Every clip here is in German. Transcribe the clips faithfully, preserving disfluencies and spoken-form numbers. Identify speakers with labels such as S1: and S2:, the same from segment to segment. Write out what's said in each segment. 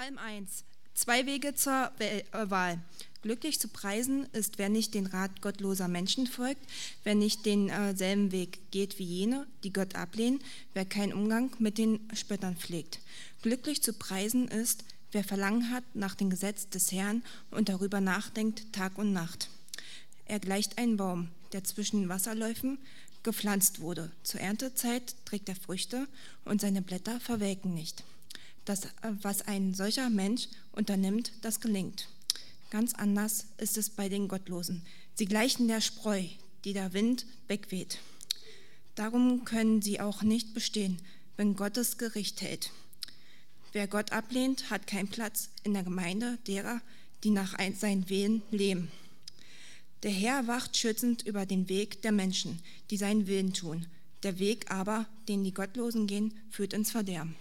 S1: Psalm eins. Zwei Wege zur Wahl. Glücklich zu preisen ist, wer nicht den Rat gottloser Menschen folgt, wer nicht denselben Weg geht wie jene, die Gott ablehnen, wer keinen Umgang mit den Spöttern pflegt. Glücklich zu preisen ist, wer Verlangen hat nach dem Gesetz des Herrn und darüber nachdenkt Tag und Nacht. Er gleicht einem Baum, der zwischen Wasserläufen gepflanzt wurde. Zur Erntezeit trägt er Früchte und seine Blätter verwelken nicht. Das, was ein solcher Mensch unternimmt, das gelingt. Ganz anders ist es bei den Gottlosen. Sie gleichen der Spreu, die der Wind wegweht. Darum können sie auch nicht bestehen, wenn Gottes Gericht hält. Wer Gott ablehnt, hat keinen Platz in der Gemeinde derer, die nach seinen Willen leben. Der Herr wacht schützend über den Weg der Menschen, die seinen Willen tun. Der Weg aber, den die Gottlosen gehen, führt ins Verderben.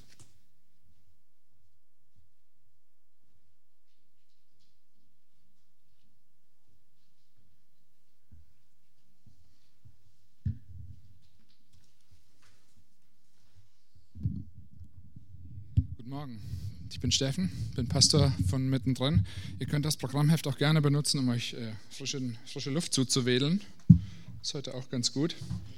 S2: Guten Morgen, ich bin Steffen, bin Pastor von Mittendrin. Ihr könnt das Programmheft auch gerne benutzen, um euch äh, frische, frische Luft zuzuwedeln. Ist heute auch ganz gut.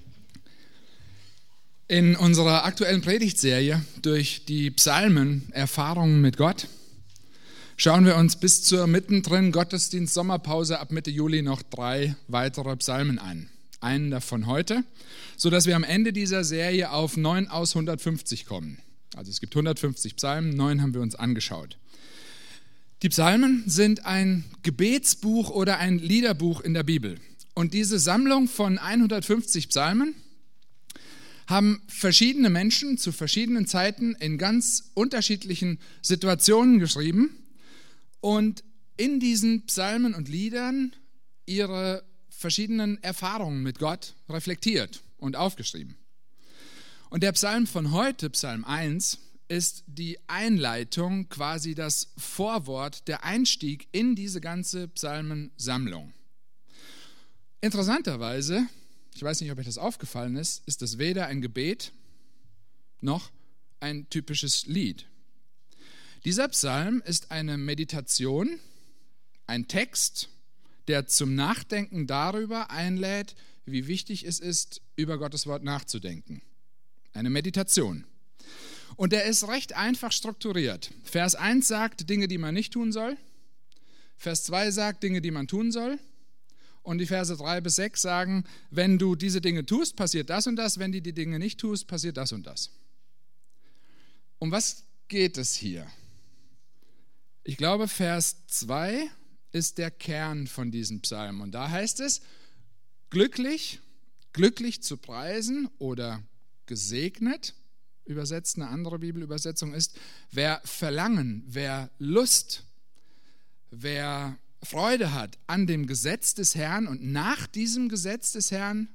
S2: In unserer aktuellen Predigtserie durch die Psalmen Erfahrungen mit Gott schauen wir uns bis zur Mittendrin Gottesdienst Sommerpause ab Mitte Juli noch drei weitere Psalmen an. Einen davon heute, sodass wir am Ende dieser Serie auf neun aus hundertfünfzig kommen. Also es gibt hundertfünfzig Psalmen, neun haben wir uns angeschaut. Die Psalmen sind ein Gebetsbuch oder ein Liederbuch in der Bibel. Und diese Sammlung von hundertfünfzig Psalmen haben verschiedene Menschen zu verschiedenen Zeiten in ganz unterschiedlichen Situationen geschrieben und in diesen Psalmen und Liedern ihre verschiedenen Erfahrungen mit Gott reflektiert und aufgeschrieben. Und der Psalm von heute, Psalm eins, ist die Einleitung, quasi das Vorwort, der Einstieg in diese ganze Psalmensammlung. Interessanterweise, ich weiß nicht, ob euch das aufgefallen ist, ist es weder ein Gebet noch ein typisches Lied. Dieser Psalm ist eine Meditation, ein Text, der zum Nachdenken darüber einlädt, wie wichtig es ist, über Gottes Wort nachzudenken. Eine Meditation. Und der ist recht einfach strukturiert. Vers eins sagt Dinge, die man nicht tun soll. Vers zwei sagt Dinge, die man tun soll. Und die Verse drei bis sechs sagen, wenn du diese Dinge tust, passiert das und das. Wenn du die Dinge nicht tust, passiert das und das. Um was geht es hier? Ich glaube, Vers zwei ist der Kern von diesem Psalm. Und da heißt es, glücklich, glücklich zu preisen oder gesegnet, übersetzt eine andere Bibelübersetzung ist, wer Verlangen, wer Lust, wer Freude hat an dem Gesetz des Herrn und nach diesem Gesetz des Herrn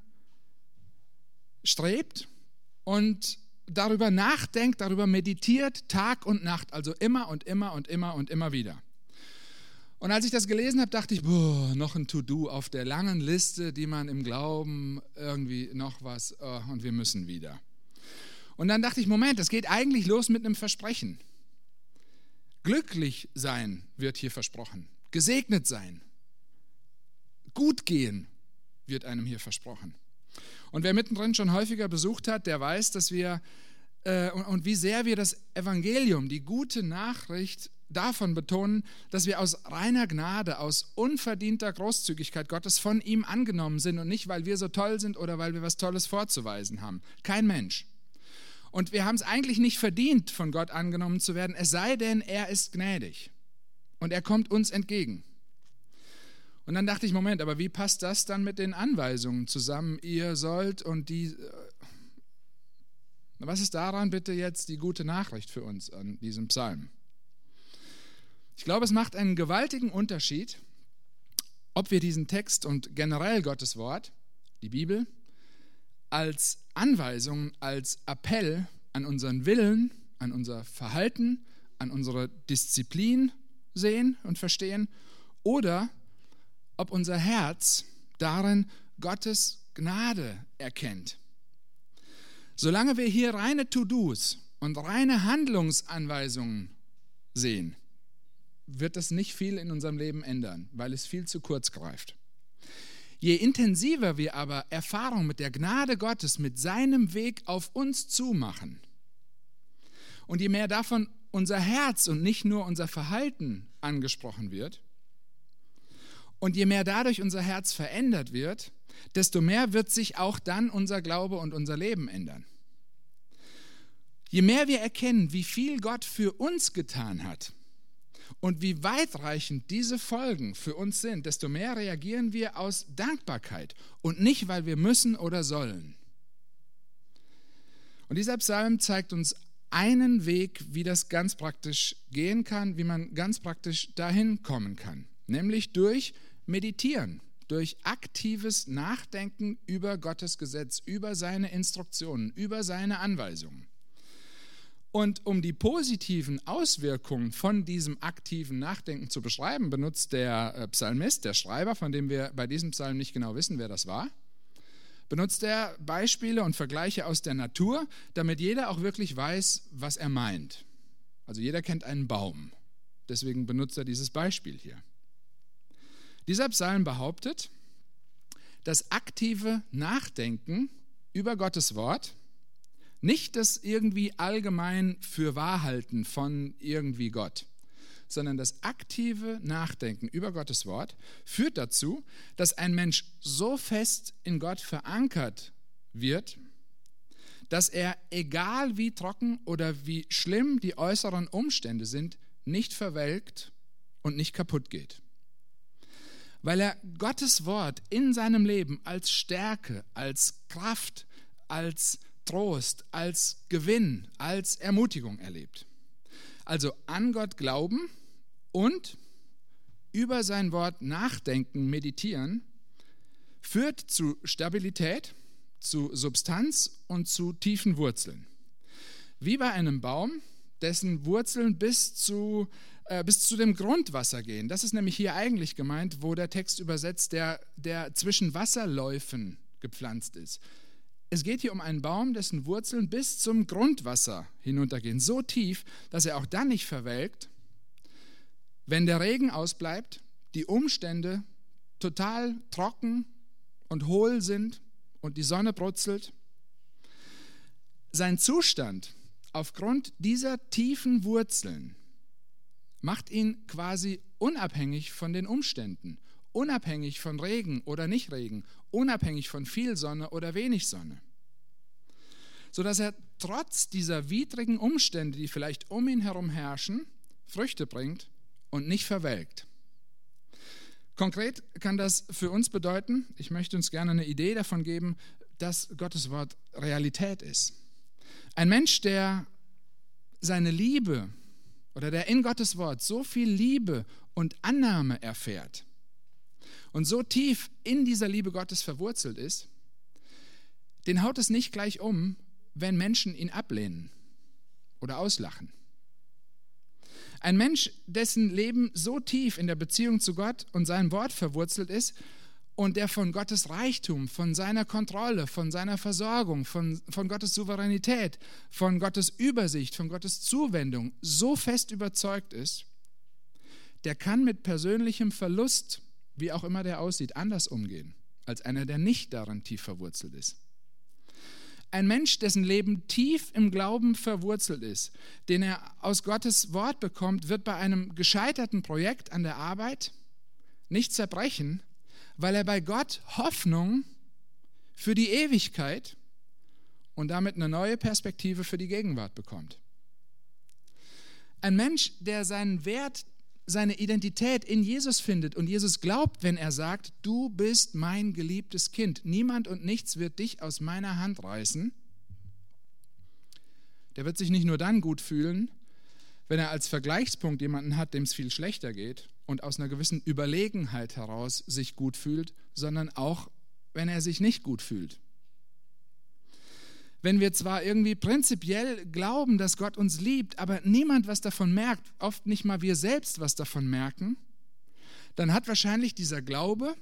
S2: strebt und darüber nachdenkt, darüber meditiert, Tag und Nacht, also immer und immer und immer und immer wieder. Und als ich das gelesen habe, dachte ich, boah, noch ein To-Do auf der langen Liste, die man im Glauben irgendwie noch was, oh, und wir müssen wieder. Und dann dachte ich, Moment, das geht eigentlich los mit einem Versprechen. Glücklich sein wird hier versprochen, gesegnet sein, gut gehen wird einem hier versprochen. Und wer mittendrin schon häufiger besucht hat, der weiß, dass wir äh, und, und wie sehr wir das Evangelium, die gute Nachricht, davon betonen, dass wir aus reiner Gnade, aus unverdienter Großzügigkeit Gottes von ihm angenommen sind und nicht, weil wir so toll sind oder weil wir was Tolles vorzuweisen haben. Kein Mensch. Und wir haben es eigentlich nicht verdient, von Gott angenommen zu werden, es sei denn, er ist gnädig und er kommt uns entgegen. Und dann dachte ich, Moment, aber wie passt das dann mit den Anweisungen zusammen? Ihr sollt und die... Was ist daran bitte jetzt die gute Nachricht für uns an diesem Psalm? Ich glaube, es macht einen gewaltigen Unterschied, ob wir diesen Text und generell Gottes Wort, die Bibel, als Anweisung, als Appell an unseren Willen, an unser Verhalten, an unsere Disziplin sehen und verstehen oder ob unser Herz darin Gottes Gnade erkennt. Solange wir hier reine To-Dos und reine Handlungsanweisungen sehen, wird das nicht viel in unserem Leben ändern, weil es viel zu kurz greift. Je intensiver wir aber Erfahrung mit der Gnade Gottes, mit seinem Weg auf uns zumachen und je mehr davon unser Herz und nicht nur unser Verhalten angesprochen wird und je mehr dadurch unser Herz verändert wird, desto mehr wird sich auch dann unser Glaube und unser Leben ändern. Je mehr wir erkennen, wie viel Gott für uns getan hat und wie weitreichend diese Folgen für uns sind, desto mehr reagieren wir aus Dankbarkeit und nicht, weil wir müssen oder sollen. Und dieser Psalm zeigt uns einen Weg, wie das ganz praktisch gehen kann, wie man ganz praktisch dahin kommen kann, nämlich durch Meditieren, durch aktives Nachdenken über Gottes Gesetz, über seine Instruktionen, über seine Anweisungen. Und um die positiven Auswirkungen von diesem aktiven Nachdenken zu beschreiben, benutzt der Psalmist, der Schreiber, von dem wir bei diesem Psalm nicht genau wissen, wer das war, benutzt er Beispiele und Vergleiche aus der Natur, damit jeder auch wirklich weiß, was er meint. Also jeder kennt einen Baum, deswegen benutzt er dieses Beispiel hier. Dieser Psalm behauptet, das aktive Nachdenken über Gottes Wort, nicht das irgendwie allgemein für wahr halten von irgendwie Gott, sondern das aktive Nachdenken über Gottes Wort führt dazu, dass ein Mensch so fest in Gott verankert wird, dass er, egal wie trocken oder wie schlimm die äußeren Umstände sind, nicht verwelkt und nicht kaputt geht. Weil er Gottes Wort in seinem Leben als Stärke, als Kraft, als Trost, als Gewinn, als Ermutigung erlebt. Also an Gott glauben und über sein Wort nachdenken, meditieren, führt zu Stabilität, zu Substanz und zu tiefen Wurzeln. Wie bei einem Baum, dessen Wurzeln bis zu, äh, bis zu dem Grundwasser gehen. Das ist nämlich hier eigentlich gemeint, wo der Text übersetzt, der, der zwischen Wasserläufen gepflanzt ist. Es geht hier um einen Baum, dessen Wurzeln bis zum Grundwasser hinuntergehen, so tief, dass er auch dann nicht verwelkt, wenn der Regen ausbleibt, die Umstände total trocken und hohl sind und die Sonne brutzelt. Sein Zustand aufgrund dieser tiefen Wurzeln macht ihn quasi unabhängig von den Umständen, unabhängig von Regen oder Nichtregen, unabhängig von viel Sonne oder wenig Sonne. Sodass er trotz dieser widrigen Umstände, die vielleicht um ihn herum herrschen, Früchte bringt und nicht verwelkt. Konkret kann das für uns bedeuten, ich möchte uns gerne eine Idee davon geben, dass Gottes Wort Realität ist. Ein Mensch, der seine Liebe oder der in Gottes Wort so viel Liebe und Annahme erfährt, und so tief in dieser Liebe Gottes verwurzelt ist, den haut es nicht gleich um, wenn Menschen ihn ablehnen oder auslachen. Ein Mensch, dessen Leben so tief in der Beziehung zu Gott und seinem Wort verwurzelt ist und der von Gottes Reichtum, von seiner Kontrolle, von seiner Versorgung, von, von Gottes Souveränität, von Gottes Übersicht, von Gottes Zuwendung so fest überzeugt ist, der kann mit persönlichem Verlust, wie auch immer der aussieht, anders umgehen, als einer, der nicht darin tief verwurzelt ist. Ein Mensch, dessen Leben tief im Glauben verwurzelt ist, den er aus Gottes Wort bekommt, wird bei einem gescheiterten Projekt an der Arbeit nicht zerbrechen, weil er bei Gott Hoffnung für die Ewigkeit und damit eine neue Perspektive für die Gegenwart bekommt. Ein Mensch, der seinen Wert, seine Identität in Jesus findet und Jesus glaubt, wenn er sagt, du bist mein geliebtes Kind, niemand und nichts wird dich aus meiner Hand reißen, der wird sich nicht nur dann gut fühlen, wenn er als Vergleichspunkt jemanden hat, dem es viel schlechter geht und aus einer gewissen Überlegenheit heraus sich gut fühlt, sondern auch, wenn er sich nicht gut fühlt. Wenn wir zwar irgendwie prinzipiell glauben, dass Gott uns liebt, aber niemand was davon merkt, oft nicht mal wir selbst was davon merken, dann hat wahrscheinlich dieser Glaube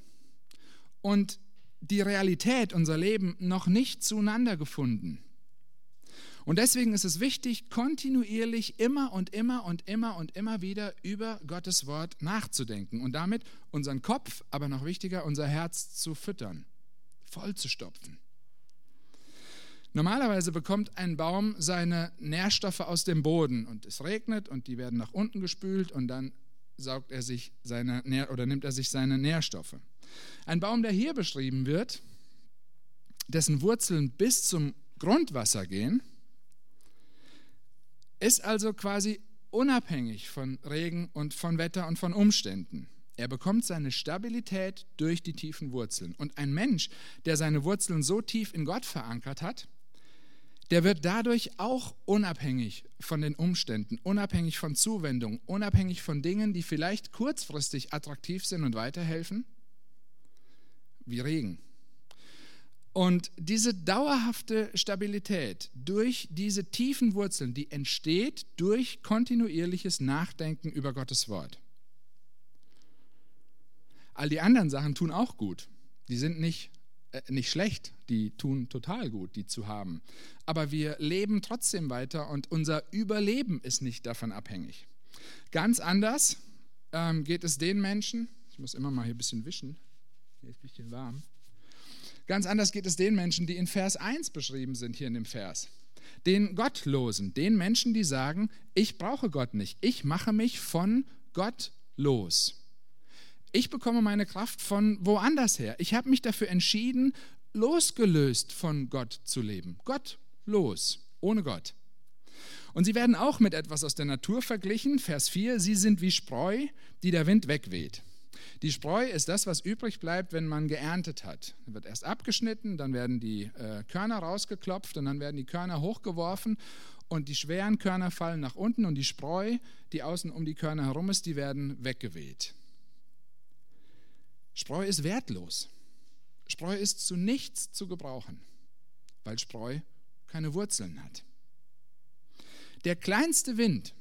S2: und die Realität, unser Leben, noch nicht zueinander gefunden. Und deswegen ist es wichtig, kontinuierlich immer und immer und immer und immer wieder über Gottes Wort nachzudenken und damit unseren Kopf, aber noch wichtiger, unser Herz zu füttern, voll zu stopfen. Normalerweise bekommt ein Baum seine Nährstoffe aus dem Boden und es regnet und die werden nach unten gespült und dann saugt er sich seine oder nimmt er sich seine Nährstoffe. Ein Baum, der hier beschrieben wird, dessen Wurzeln bis zum Grundwasser gehen, ist also quasi unabhängig von Regen und von Wetter und von Umständen. Er bekommt seine Stabilität durch die tiefen Wurzeln. Und ein Mensch, der seine Wurzeln so tief in Gott verankert hat, der wird dadurch auch unabhängig von den Umständen, unabhängig von Zuwendung, unabhängig von Dingen, die vielleicht kurzfristig attraktiv sind und weiterhelfen, wie Regen. Und diese dauerhafte Stabilität durch diese tiefen Wurzeln, die entsteht durch kontinuierliches Nachdenken über Gottes Wort. All die anderen Sachen tun auch gut. Die sind nicht, äh, nicht schlecht, die tun total gut, die zu haben. Aber wir leben trotzdem weiter und unser Überleben ist nicht davon abhängig. Ganz anders ähm, geht es den Menschen, ich muss immer mal hier ein bisschen wischen, hier ist ein bisschen warm. Ganz anders geht es den Menschen, die in Vers eins beschrieben sind, hier in dem Vers. Den Gottlosen, den Menschen, die sagen, ich brauche Gott nicht, ich mache mich von Gott los. Ich bekomme meine Kraft von woanders her. Ich habe mich dafür entschieden, losgelöst von Gott zu leben. Gottlos, ohne Gott. Und sie werden auch mit etwas aus der Natur verglichen. Vers vier, sie sind wie Spreu, die der Wind wegweht. Die Spreu ist das, was übrig bleibt, wenn man geerntet hat. Dann wird erst abgeschnitten, dann werden die äh, Körner rausgeklopft und dann werden die Körner hochgeworfen und die schweren Körner fallen nach unten und die Spreu, die außen um die Körner herum ist, die werden weggeweht. Spreu ist wertlos. Spreu ist zu nichts zu gebrauchen, weil Spreu keine Wurzeln hat. Der kleinste Wind,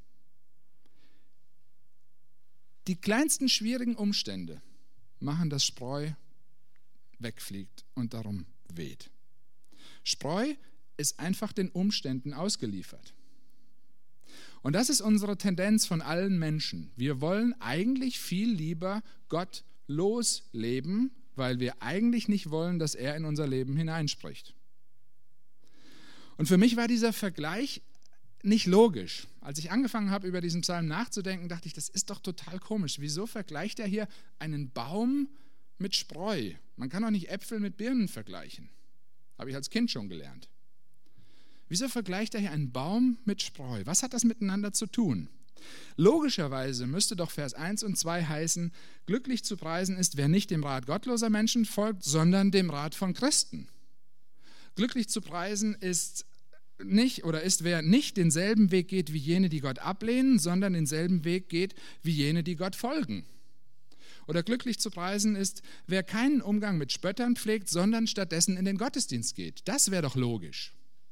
S2: die kleinsten schwierigen Umstände machen, dass Spreu wegfliegt und darum weht. Spreu ist einfach den Umständen ausgeliefert. Und das ist unsere Tendenz von allen Menschen. Wir wollen eigentlich viel lieber gottlos leben, weil wir eigentlich nicht wollen, dass er in unser Leben hineinspricht. Und für mich war dieser Vergleich nicht logisch. Als ich angefangen habe, über diesen Psalm nachzudenken, dachte ich, das ist doch total komisch. Wieso vergleicht er hier einen Baum mit Spreu? Man kann doch nicht Äpfel mit Birnen vergleichen. Habe ich als Kind schon gelernt. Wieso vergleicht er hier einen Baum mit Spreu? Was hat das miteinander zu tun? Logischerweise müsste doch Vers eins und zwei heißen, glücklich zu preisen ist, wer nicht dem Rat gottloser Menschen folgt, sondern dem Rat von Christen. Glücklich zu preisen ist nicht oder ist, wer nicht denselben Weg geht wie jene, die Gott ablehnen, sondern denselben Weg geht wie jene, die Gott folgen. Oder glücklich zu preisen ist, wer keinen Umgang mit Spöttern pflegt, sondern stattdessen in den Gottesdienst geht. Das wäre doch logisch.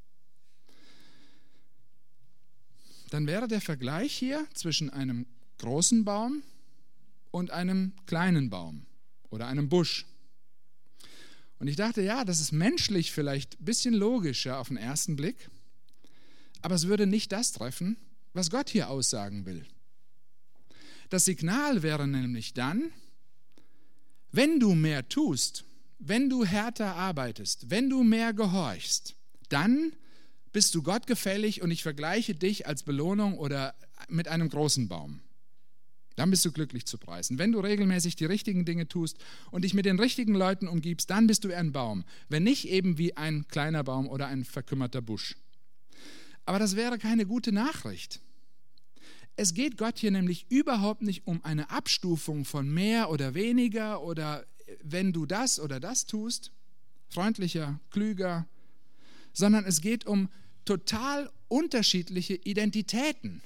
S2: Dann wäre der Vergleich hier zwischen einem großen Baum und einem kleinen Baum oder einem Busch. Und ich dachte, ja, das ist menschlich vielleicht ein bisschen logischer auf den ersten Blick, aber es würde nicht das treffen, was Gott hier aussagen will. Das Signal wäre nämlich dann, wenn du mehr tust, wenn du härter arbeitest, wenn du mehr gehorchst, dann bist du Gott gefällig und ich vergleiche dich als Belohnung oder mit einem großen Baum. Dann bist du glücklich zu preisen. Wenn du regelmäßig die richtigen Dinge tust und dich mit den richtigen Leuten umgibst, dann bist du ein Baum. Wenn nicht, eben wie ein kleiner Baum oder ein verkümmerter Busch. Aber das wäre keine gute Nachricht. Es geht Gott hier nämlich überhaupt nicht um eine Abstufung von mehr oder weniger oder wenn du das oder das tust, freundlicher, klüger, sondern es geht um total unterschiedliche Identitäten.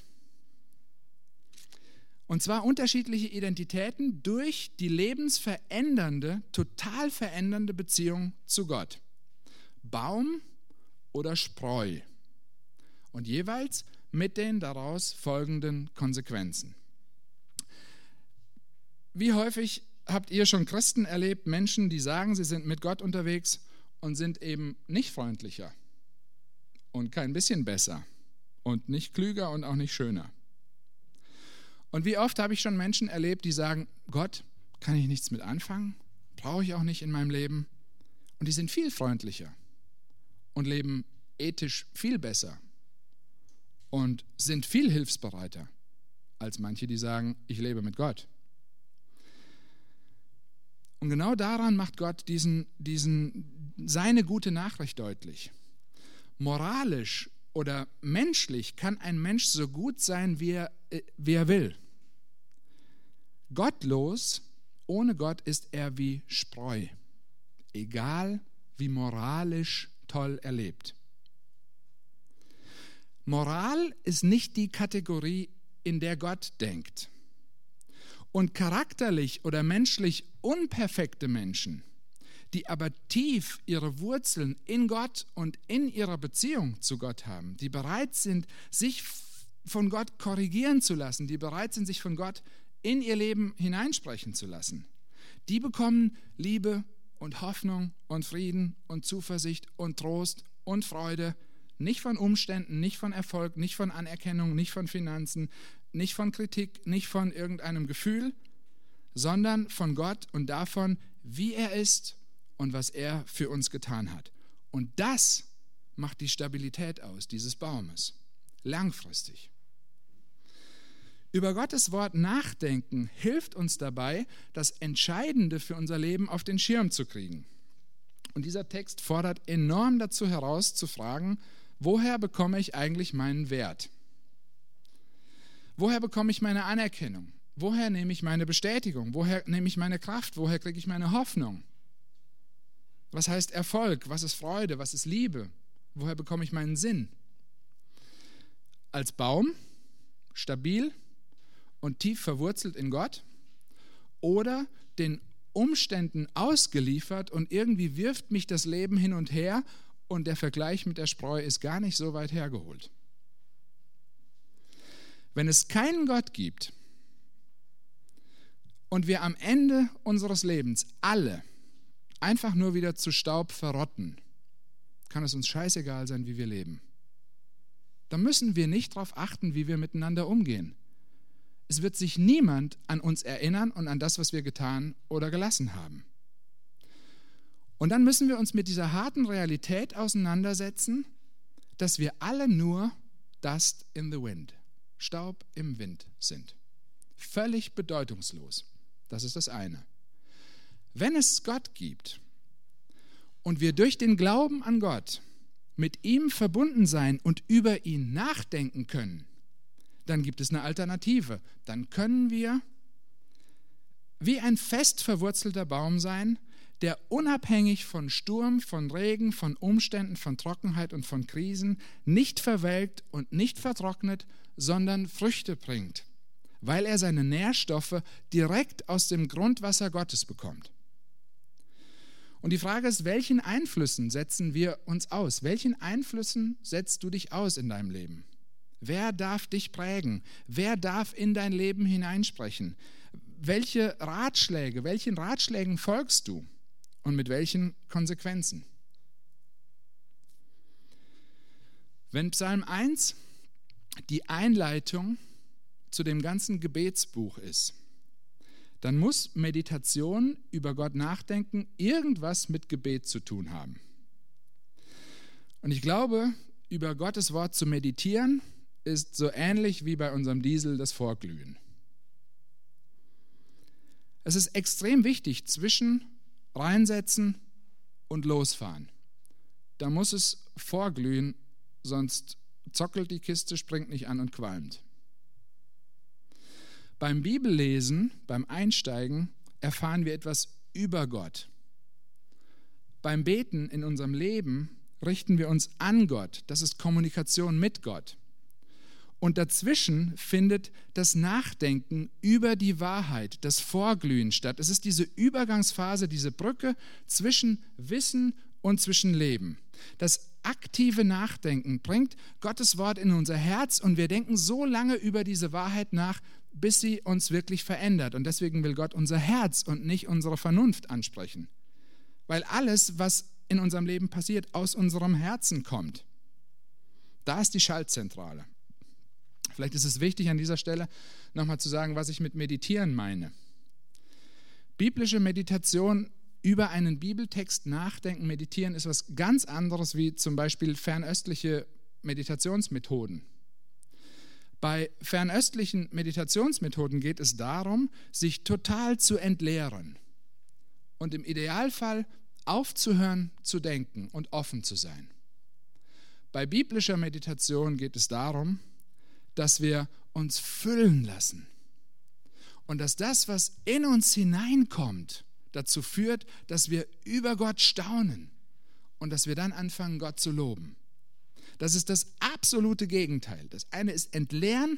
S2: Und zwar unterschiedliche Identitäten durch die lebensverändernde, total verändernde Beziehung zu Gott. Baum oder Spreu. Und jeweils mit den daraus folgenden Konsequenzen. Wie häufig habt ihr schon Christen erlebt, Menschen, die sagen, sie sind mit Gott unterwegs und sind eben nicht freundlicher und kein bisschen besser und nicht klüger und auch nicht schöner. Und wie oft habe ich schon Menschen erlebt, die sagen, Gott, kann ich nichts mit anfangen? Brauche ich auch nicht in meinem Leben? Und die sind viel freundlicher und leben ethisch viel besser und sind viel hilfsbereiter als manche, die sagen, ich lebe mit Gott. Und genau daran macht Gott diesen, diesen, seine gute Nachricht deutlich. Moralisch oder menschlich kann ein Mensch so gut sein, wie er, wie er will. Gottlos, ohne Gott ist er wie Spreu, egal wie moralisch toll er lebt. Moral ist nicht die Kategorie, in der Gott denkt. Und charakterlich oder menschlich unperfekte Menschen, die aber tief ihre Wurzeln in Gott und in ihrer Beziehung zu Gott haben, die bereit sind, sich von Gott korrigieren zu lassen, die bereit sind, sich von Gott in ihr Leben hineinsprechen zu lassen, die bekommen Liebe und Hoffnung und Frieden und Zuversicht und Trost und Freude, nicht von Umständen, nicht von Erfolg, nicht von Anerkennung, nicht von Finanzen, nicht von Kritik, nicht von irgendeinem Gefühl, sondern von Gott und davon, wie er ist und was er für uns getan hat. Und das macht die Stabilität aus dieses Baumes, langfristig. Über Gottes Wort nachdenken hilft uns dabei, das Entscheidende für unser Leben auf den Schirm zu kriegen. Und dieser Text fordert enorm dazu heraus, zu fragen, woher bekomme ich eigentlich meinen Wert? Woher bekomme ich meine Anerkennung? Woher nehme ich meine Bestätigung? Woher nehme ich meine Kraft? Woher kriege ich meine Hoffnung? Was heißt Erfolg? Was ist Freude? Was ist Liebe? Woher bekomme ich meinen Sinn? Als Baum, stabil und tief verwurzelt in Gott oder den Umständen ausgeliefert und irgendwie wirft mich das Leben hin und her und der Vergleich mit der Spreu ist gar nicht so weit hergeholt. Wenn es keinen Gott gibt und wir am Ende unseres Lebens alle einfach nur wieder zu Staub verrotten, kann es uns scheißegal sein, wie wir leben. Da müssen wir nicht darauf achten, wie wir miteinander umgehen. Es wird sich niemand an uns erinnern und an das, was wir getan oder gelassen haben. Und dann müssen wir uns mit dieser harten Realität auseinandersetzen, dass wir alle nur Dust in the Wind, Staub im Wind sind. Völlig bedeutungslos. Das ist das eine. Wenn es Gott gibt und wir durch den Glauben an Gott mit ihm verbunden sein und über ihn nachdenken können, dann gibt es eine Alternative. Dann können wir wie ein fest verwurzelter Baum sein, der unabhängig von Sturm, von Regen, von Umständen, von Trockenheit und von Krisen nicht verwelkt und nicht vertrocknet, sondern Früchte bringt, weil er seine Nährstoffe direkt aus dem Grundwasser Gottes bekommt. Und die Frage ist, welchen Einflüssen setzen wir uns aus? Welchen Einflüssen setzt du dich aus in deinem Leben? Wer darf dich prägen? Wer darf in dein Leben hineinsprechen? Welche Ratschläge, welchen Ratschlägen folgst du und mit welchen Konsequenzen? Wenn Psalm eins die Einleitung zu dem ganzen Gebetsbuch ist, dann muss Meditation über Gott nachdenken irgendwas mit Gebet zu tun haben. Und ich glaube, über Gottes Wort zu meditieren, ist so ähnlich wie bei unserem Diesel das Vorglühen. Es ist extrem wichtig zwischen reinsetzen und losfahren. Da muss es vorglühen, sonst zockelt die Kiste, springt nicht an und qualmt. Beim Bibellesen, beim Einsteigen, erfahren wir etwas über Gott. Beim Beten in unserem Leben richten wir uns an Gott. Das ist Kommunikation mit Gott. Und dazwischen findet das Nachdenken über die Wahrheit, das Vorglühen statt. Es ist diese Übergangsphase, diese Brücke zwischen Wissen und zwischen Leben. Das aktive Nachdenken bringt Gottes Wort in unser Herz und wir denken so lange über diese Wahrheit nach, bis sie uns wirklich verändert. Und deswegen will Gott unser Herz und nicht unsere Vernunft ansprechen. Weil alles, was in unserem Leben passiert, aus unserem Herzen kommt. Da ist die Schaltzentrale. Vielleicht ist es wichtig, an dieser Stelle nochmal zu sagen, was ich mit Meditieren meine. Biblische Meditation, über einen Bibeltext nachdenken, meditieren, ist was ganz anderes wie zum Beispiel fernöstliche Meditationsmethoden. Bei fernöstlichen Meditationsmethoden geht es darum, sich total zu entleeren und im Idealfall aufzuhören zu denken und offen zu sein. Bei biblischer Meditation geht es darum, dass wir uns füllen lassen und dass das, was in uns hineinkommt, dazu führt, dass wir über Gott staunen und dass wir dann anfangen, Gott zu loben. Das ist das absolute Gegenteil. Das eine ist entleeren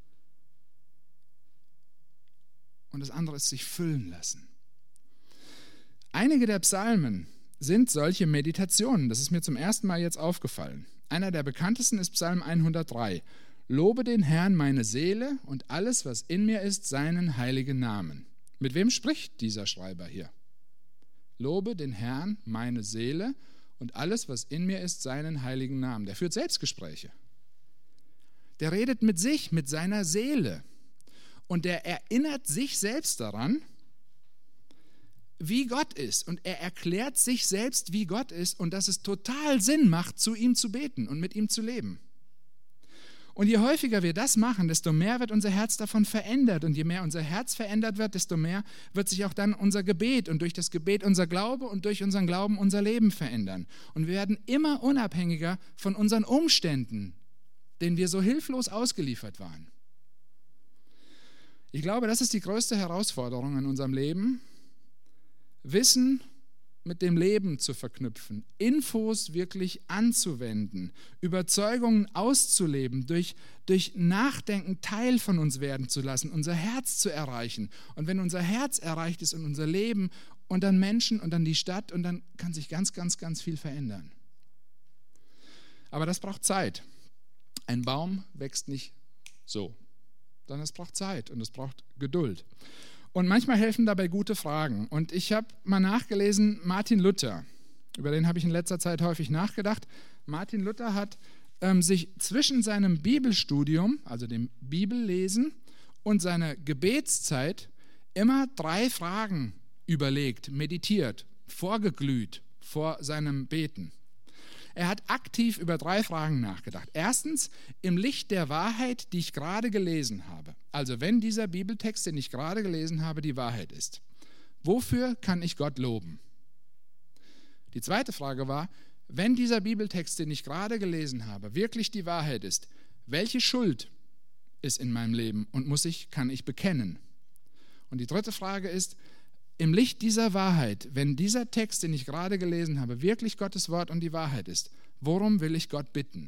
S2: und das andere ist sich füllen lassen. Einige der Psalmen sind solche Meditationen. Das ist mir zum ersten Mal jetzt aufgefallen. Einer der bekanntesten ist Psalm hundertdrei. Lobe den Herrn meine Seele und alles, was in mir ist, seinen heiligen Namen. Mit wem spricht dieser Schreiber hier? Lobe den Herrn meine Seele und alles, was in mir ist, seinen heiligen Namen. Der führt Selbstgespräche. Der redet mit sich, mit seiner Seele. Und der erinnert sich selbst daran, wie Gott ist. Und er erklärt sich selbst, wie Gott ist und dass es total Sinn macht, zu ihm zu beten und mit ihm zu leben. Und je häufiger wir das machen, desto mehr wird unser Herz davon verändert. Und je mehr unser Herz verändert wird, desto mehr wird sich auch dann unser Gebet und durch das Gebet unser Glaube und durch unseren Glauben unser Leben verändern. Und wir werden immer unabhängiger von unseren Umständen, denen wir so hilflos ausgeliefert waren. Ich glaube, das ist die größte Herausforderung in unserem Leben, Wissen mit dem Leben zu verknüpfen, Infos wirklich anzuwenden, Überzeugungen auszuleben, durch, durch Nachdenken Teil von uns werden zu lassen, unser Herz zu erreichen. Und wenn unser Herz erreicht ist und unser Leben und dann Menschen und dann die Stadt und dann kann sich ganz, ganz, ganz viel verändern. Aber das braucht Zeit. Ein Baum wächst nicht so, sondern es braucht Zeit und es braucht Geduld. Und manchmal helfen dabei gute Fragen. Und ich habe mal nachgelesen, Martin Luther, über den habe ich in letzter Zeit häufig nachgedacht. Martin Luther hat ähm, sich zwischen seinem Bibelstudium, also dem Bibellesen, und seiner Gebetszeit immer drei Fragen überlegt, meditiert, vorgeglüht vor seinem Beten. Er hat aktiv über drei Fragen nachgedacht. Erstens, im Licht der Wahrheit, die ich gerade gelesen habe. Also wenn dieser Bibeltext, den ich gerade gelesen habe, die Wahrheit ist. Wofür kann ich Gott loben? Die zweite Frage war, wenn dieser Bibeltext, den ich gerade gelesen habe, wirklich die Wahrheit ist, welche Schuld ist in meinem Leben und muss ich, kann ich bekennen? Und die dritte Frage ist, im Licht dieser Wahrheit, wenn dieser Text, den ich gerade gelesen habe, wirklich Gottes Wort und die Wahrheit ist, worum will ich Gott bitten?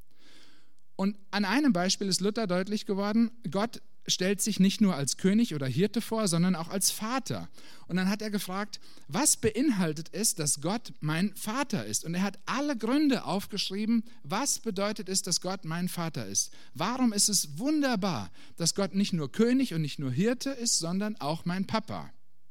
S2: Und an einem Beispiel ist Luther deutlich geworden, Gott stellt sich nicht nur als König oder Hirte vor, sondern auch als Vater. Und dann hat er gefragt, was beinhaltet es, dass Gott mein Vater ist? Und er hat alle Gründe aufgeschrieben, was bedeutet es, dass Gott mein Vater ist? Warum ist es wunderbar, dass Gott nicht nur König und nicht nur Hirte ist, sondern auch mein Papa?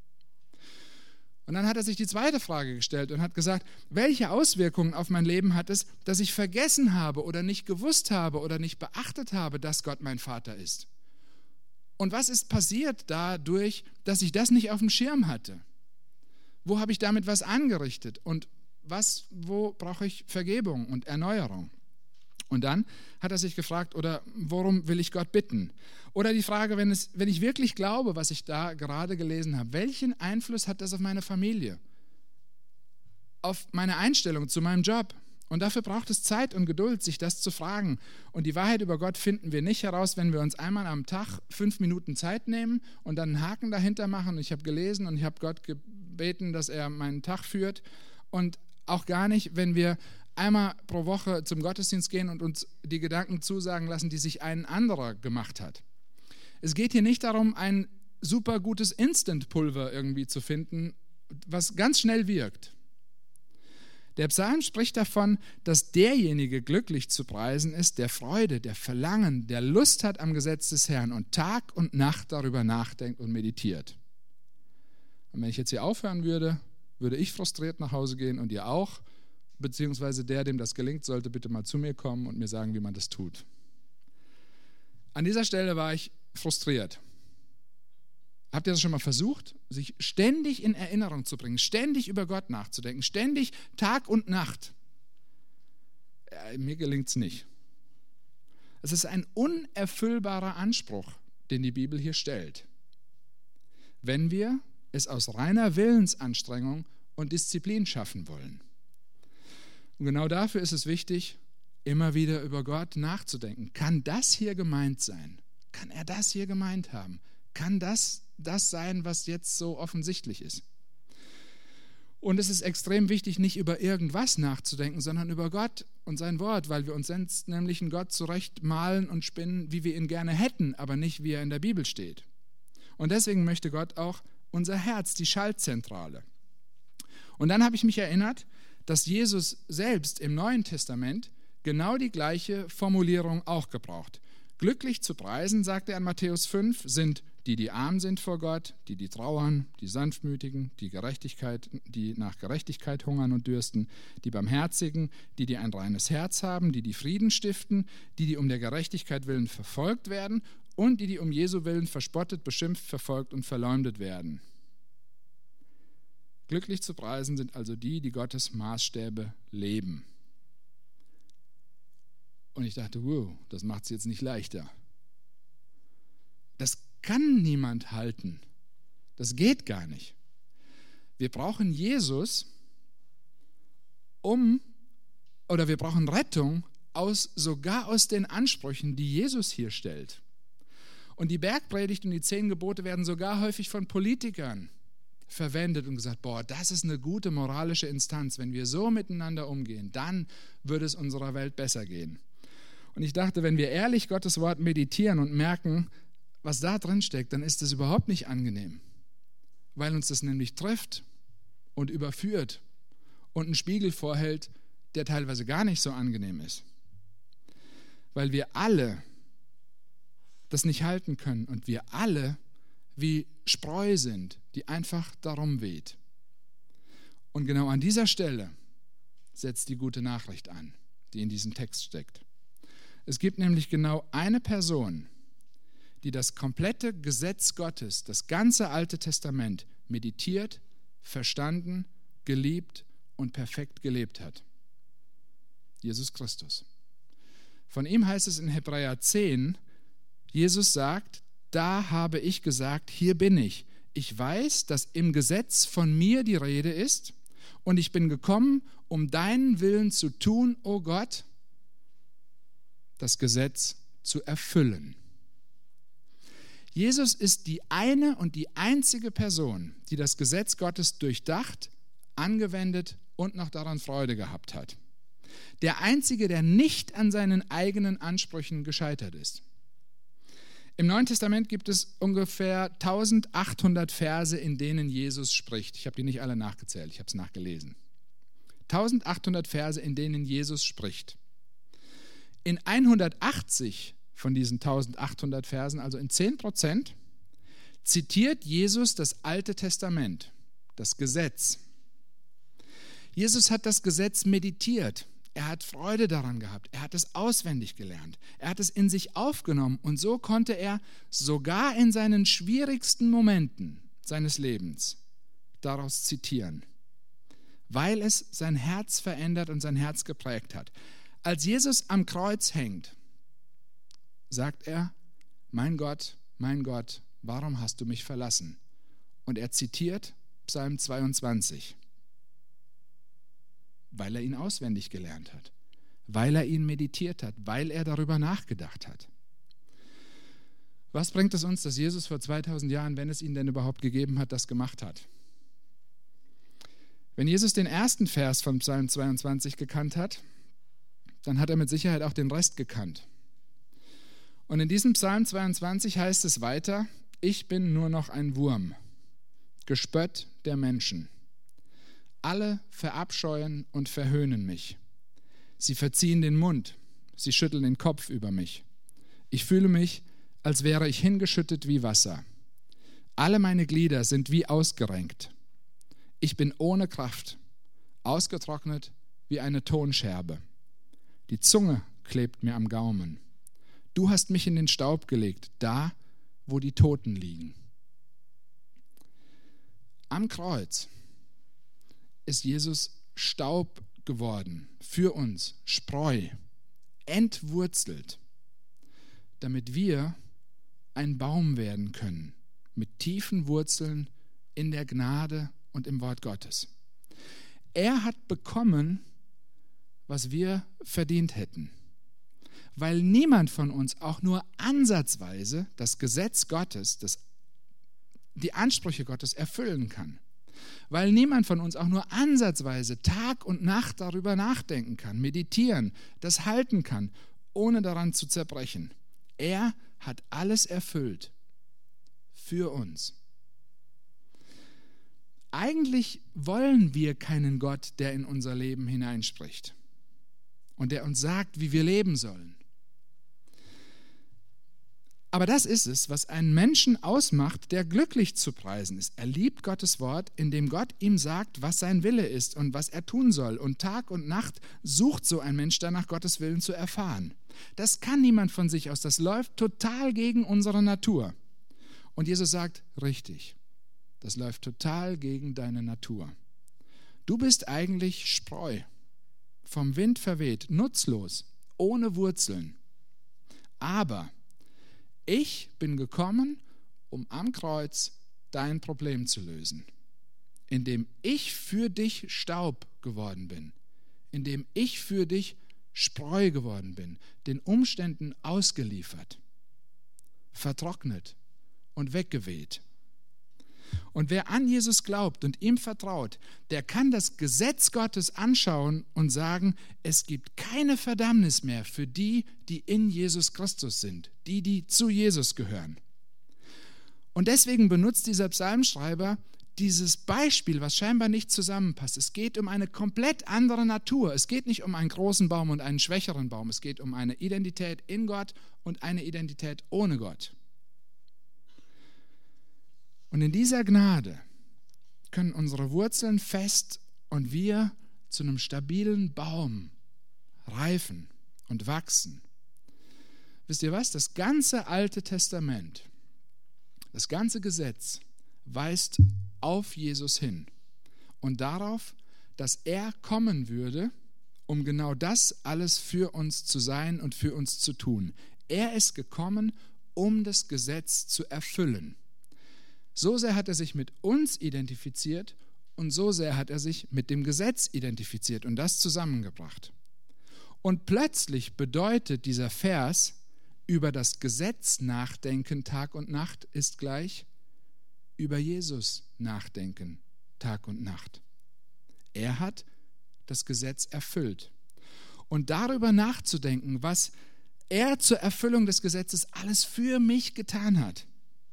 S2: Und dann hat er sich die zweite Frage gestellt und hat gesagt, welche Auswirkungen auf mein Leben hat es, dass ich vergessen habe oder nicht gewusst habe oder nicht beachtet habe, dass Gott mein Vater ist? Und was ist passiert dadurch, dass ich das nicht auf dem Schirm hatte? Wo habe ich damit was angerichtet? Und was, wo brauche ich Vergebung und Erneuerung? Und dann hat er sich gefragt, oder worum will ich Gott bitten? Oder die Frage, wenn, es, wenn ich wirklich glaube, was ich da gerade gelesen habe, welchen Einfluss hat das auf meine Familie? Auf meine Einstellung zu meinem Job? Und dafür braucht es Zeit und Geduld, sich das zu fragen. Und die Wahrheit über Gott finden wir nicht heraus, wenn wir uns einmal am Tag fünf Minuten Zeit nehmen und dann einen Haken dahinter machen. Ich habe gelesen und ich habe Gott gebeten, dass er meinen Tag führt. Und auch gar nicht, wenn wir einmal pro Woche zum Gottesdienst gehen und uns die Gedanken zusagen lassen, die sich ein anderer gemacht hat. Es geht hier nicht darum, ein super gutes Instant-Pulver irgendwie zu finden, was ganz schnell wirkt. Der Psalm spricht davon, dass derjenige glücklich zu preisen ist, der Freude, der Verlangen, der Lust hat am Gesetz des Herrn und Tag und Nacht darüber nachdenkt und meditiert. Und wenn ich jetzt hier aufhören würde, würde ich frustriert nach Hause gehen und ihr auch. beziehungsweise der, dem das gelingt, sollte bitte mal zu mir kommen und mir sagen, wie man das tut. An dieser Stelle war ich frustriert. Habt ihr das schon mal versucht, sich ständig in Erinnerung zu bringen, ständig über Gott nachzudenken, ständig Tag und Nacht? Ja, mir gelingt es nicht. Es ist ein unerfüllbarer Anspruch, den die Bibel hier stellt, wenn wir es aus reiner Willensanstrengung und Disziplin schaffen wollen. Und genau dafür ist es wichtig, immer wieder über Gott nachzudenken. Kann das hier gemeint sein? Kann er das hier gemeint haben? Kann das das sein, was jetzt so offensichtlich ist? Und es ist extrem wichtig, nicht über irgendwas nachzudenken, sondern über Gott und sein Wort, weil wir uns sonst nämlich einen Gott zurecht malen und spinnen, wie wir ihn gerne hätten, aber nicht, wie er in der Bibel steht. Und deswegen möchte Gott auch unser Herz, die Schaltzentrale. Und dann habe ich mich erinnert, dass Jesus selbst im Neuen Testament genau die gleiche Formulierung auch gebraucht. Glücklich zu preisen, sagt er in Matthäus fünf, sind die, die arm sind vor Gott, die, die trauern, die Sanftmütigen, die Gerechtigkeit, die nach Gerechtigkeit hungern und dürsten, die Barmherzigen, die, die ein reines Herz haben, die, die Frieden stiften, die, die um der Gerechtigkeit willen verfolgt werden und die, die um Jesu willen verspottet, beschimpft, verfolgt und verleumdet werden. Glücklich zu preisen sind also die, die Gottes Maßstäbe leben. Und ich dachte, wow, das macht es jetzt nicht leichter. Das kann niemand halten. Das geht gar nicht. Wir brauchen Jesus, um, oder wir brauchen Rettung aus, sogar aus den Ansprüchen, die Jesus hier stellt. Und die Bergpredigt und die zehn Gebote werden sogar häufig von Politikern verwendet und gesagt, boah, das ist eine gute moralische Instanz. Wenn wir so miteinander umgehen, dann würde es unserer Welt besser gehen. Und ich dachte, wenn wir ehrlich Gottes Wort meditieren und merken, was da drin steckt, dann ist das überhaupt nicht angenehm, weil uns das nämlich trifft und überführt und einen Spiegel vorhält, der teilweise gar nicht so angenehm ist. Weil wir alle das nicht halten können und wir alle wie Spreu sind, die einfach darum weht. Und genau an dieser Stelle setzt die gute Nachricht an, die in diesem Text steckt. Es gibt nämlich genau eine Person, die das komplette Gesetz Gottes, das ganze Alte Testament meditiert, verstanden, geliebt und perfekt gelebt hat. Jesus Christus. Von ihm heißt es in Hebräer zehn, Jesus sagt, da habe ich gesagt, hier bin ich. Ich weiß, dass im Gesetz von mir die Rede ist und ich bin gekommen, um deinen Willen zu tun, o Gott, das Gesetz zu erfüllen. Jesus ist die eine und die einzige Person, die das Gesetz Gottes durchdacht, angewendet und noch daran Freude gehabt hat. Der einzige, der nicht an seinen eigenen Ansprüchen gescheitert ist. Im Neuen Testament gibt es ungefähr eintausendachthundert Verse, in denen Jesus spricht. Ich habe die nicht alle nachgezählt, ich habe es nachgelesen. eintausendachthundert Verse, in denen Jesus spricht. In hundertachtzig von diesen eintausendachthundert Versen, also in zehn Prozent, zitiert Jesus das Alte Testament, das Gesetz. Jesus hat das Gesetz meditiert. Er hat Freude daran gehabt. Er hat es auswendig gelernt. Er hat es in sich aufgenommen und so konnte er sogar in seinen schwierigsten Momenten seines Lebens daraus zitieren, weil es sein Herz verändert und sein Herz geprägt hat. Als Jesus am Kreuz hängt, sagt er, mein Gott, mein Gott, warum hast du mich verlassen? Und er zitiert Psalm zweiundzwanzig, weil er ihn auswendig gelernt hat, weil er ihn meditiert hat, weil er darüber nachgedacht hat. Was bringt es uns, dass Jesus vor zweitausend Jahren, wenn es ihn denn überhaupt gegeben hat, das gemacht hat? Wenn Jesus den ersten Vers von Psalm zweiundzwanzig gekannt hat, dann hat er mit Sicherheit auch den Rest gekannt. Und in diesem Psalm zweiundzwanzig heißt es weiter, ich bin nur noch ein Wurm, Gespött der Menschen. Alle verabscheuen und verhöhnen mich. Sie verziehen den Mund, sie schütteln den Kopf über mich. Ich fühle mich, als wäre ich hingeschüttet wie Wasser. Alle meine Glieder sind wie ausgerenkt. Ich bin ohne Kraft, ausgetrocknet wie eine Tonscherbe. Die Zunge klebt mir am Gaumen. Du hast mich in den Staub gelegt, da, wo die Toten liegen. Am Kreuz ist Jesus Staub geworden, für uns, Spreu, entwurzelt, damit wir ein Baum werden können, mit tiefen Wurzeln in der Gnade und im Wort Gottes. Er hat bekommen, was wir verdient hätten, weil niemand von uns auch nur ansatzweise das Gesetz Gottes, das, die Ansprüche Gottes erfüllen kann. Weil niemand von uns auch nur ansatzweise Tag und Nacht darüber nachdenken kann, meditieren, das halten kann, ohne daran zu zerbrechen. Er hat alles erfüllt für uns. Eigentlich wollen wir keinen Gott, der in unser Leben hineinspricht und der uns sagt, wie wir leben sollen. Aber das ist es, was einen Menschen ausmacht, der glücklich zu preisen ist. Er liebt Gottes Wort, indem Gott ihm sagt, was sein Wille ist und was er tun soll. Und Tag und Nacht sucht so ein Mensch danach, Gottes Willen zu erfahren. Das kann niemand von sich aus. Das läuft total gegen unsere Natur. Und Jesus sagt, richtig, das läuft total gegen deine Natur. Du bist eigentlich Spreu, vom Wind verweht, nutzlos, ohne Wurzeln. Aber ich bin gekommen, um am Kreuz dein Problem zu lösen, indem ich für dich Staub geworden bin, indem ich für dich Spreu geworden bin, den Umständen ausgeliefert, vertrocknet und weggeweht. Und wer an Jesus glaubt und ihm vertraut, der kann das Gesetz Gottes anschauen und sagen, es gibt keine Verdammnis mehr für die, die in Jesus Christus sind, die, die zu Jesus gehören. Und deswegen benutzt dieser Psalmschreiber dieses Beispiel, was scheinbar nicht zusammenpasst. Es geht um eine komplett andere Natur. Es geht nicht um einen großen Baum und einen schwächeren Baum. Es geht um eine Identität in Gott und eine Identität ohne Gott. Und in dieser Gnade können unsere Wurzeln fest und wir zu einem stabilen Baum reifen und wachsen. Wisst ihr was? Das ganze Alte Testament, das ganze Gesetz weist auf Jesus hin und darauf, dass er kommen würde, um genau das alles für uns zu sein und für uns zu tun. Er ist gekommen, um das Gesetz zu erfüllen. So sehr hat er sich mit uns identifiziert und so sehr hat er sich mit dem Gesetz identifiziert und das zusammengebracht. Und plötzlich bedeutet dieser Vers, über das Gesetz nachdenken Tag und Nacht ist gleich über Jesus nachdenken Tag und Nacht. Er hat das Gesetz erfüllt. Und darüber nachzudenken, was er zur Erfüllung des Gesetzes alles für mich getan hat.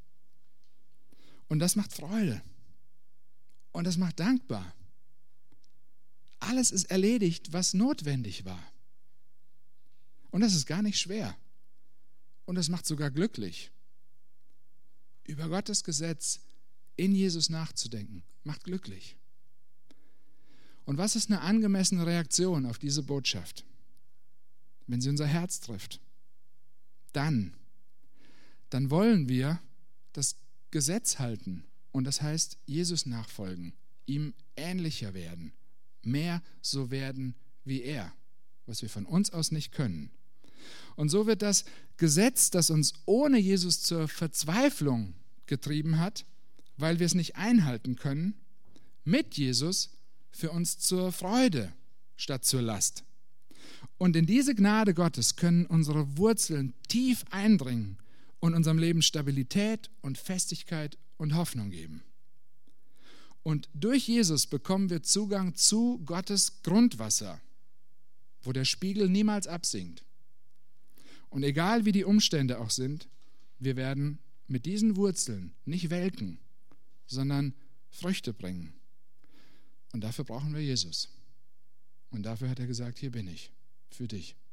S2: Und das macht Freude. Und das macht dankbar. Alles ist erledigt, was notwendig war. Und das ist gar nicht schwer. Und das macht sogar glücklich. Über Gottes Gesetz in Jesus nachzudenken, macht glücklich. Und was ist eine angemessene Reaktion auf diese Botschaft? Wenn sie unser Herz trifft, dann, dann wollen wir das Gesetz halten. Und das heißt, Jesus nachfolgen, ihm ähnlicher werden, mehr so werden wie er, was wir von uns aus nicht können. Und so wird das Gesetz, das uns ohne Jesus zur Verzweiflung getrieben hat, weil wir es nicht einhalten können, mit Jesus für uns zur Freude statt zur Last. Und in diese Gnade Gottes können unsere Wurzeln tief eindringen und unserem Leben Stabilität und Festigkeit und Hoffnung geben. Und durch Jesus bekommen wir Zugang zu Gottes Grundwasser, wo der Spiegel niemals absinkt. Und egal wie die Umstände auch sind, wir werden mit diesen Wurzeln nicht welken, sondern Früchte bringen. Und dafür brauchen wir Jesus. Und dafür hat er gesagt, hier bin ich, für dich.